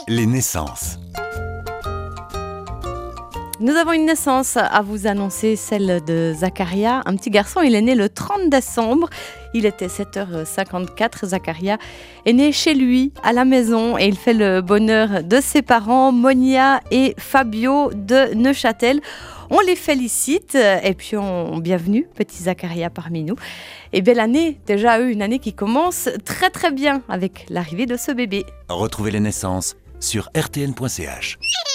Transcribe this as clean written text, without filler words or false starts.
Les naissances. Nous avons une naissance à vous annoncer, celle de Zacharia. Un petit garçon, il est né le 30 décembre. Il était 7h54. Zacharia est né chez lui, à la maison, et il fait le bonheur de ses parents, Monia et Fabio de Neuchâtel. On les félicite et puis bienvenue, petit Zacharia parmi nous. Et belle année, déjà eux, une année qui commence très très bien avec l'arrivée de ce bébé. Retrouvez les naissances sur rtn.ch.